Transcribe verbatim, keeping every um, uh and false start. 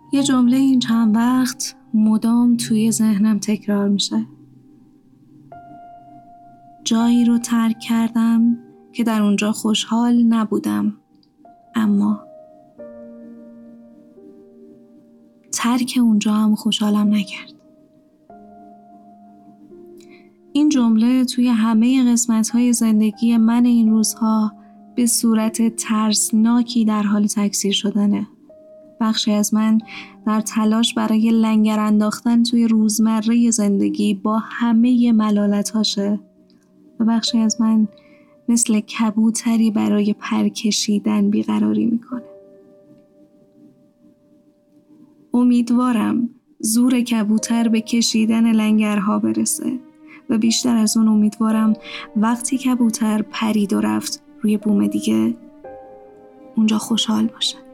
یه جمله این چند وقت مدام توی ذهنم تکرار میشه. جایی رو ترک کردم که در اونجا خوشحال نبودم، اما ترک اونجا هم خوشحالم نکرد. این جمله توی همه قسمت‌های زندگی من این روزها به صورت ترسناکی در حال تکثیر شدنه. بخشی از من در تلاش برای لنگر انداختن توی روزمره زندگی با همه ملالت‌هاشه و بخشی از من مثل کبوتری برای پر کشیدن بیقراری میکنه. امیدوارم زور کبوتر به کشیدن لنگرها برسه و بیشتر از اون امیدوارم وقتی کبوتر پرید و رفت روی بوم دیگه اونجا خوشحال باشه.